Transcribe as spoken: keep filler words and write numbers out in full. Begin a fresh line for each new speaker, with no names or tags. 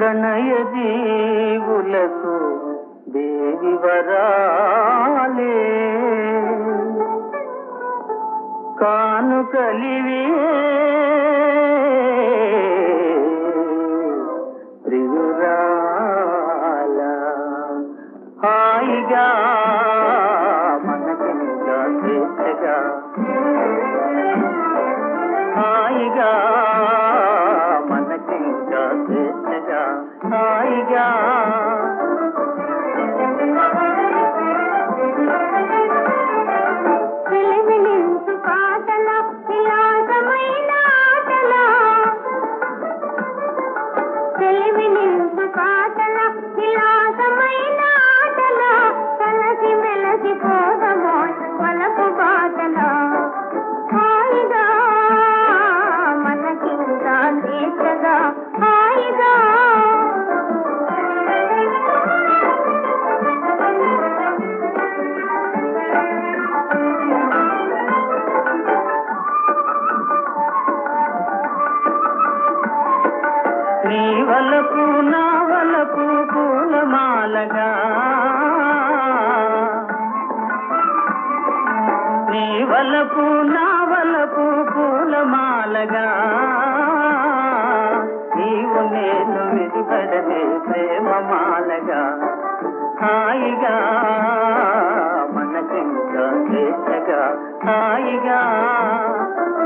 ప్రణయ జీవులకు దేవి వరాలే కానుకలివే ప్రియురాల హాయిగా మనకింకా స్వేచ్ఛగా హాయిగా మనకింకా స్వేచ్ఛగా హాయిగా నీ వలకు నా వలకు పూలమాలగా నీ వలకు నా వలకు పూలమాలగా నీవు నేను విడిపడనే ప్రేమమాలగా హాయిగా మనకింకా స్వేచ్ఛగా హాయిగా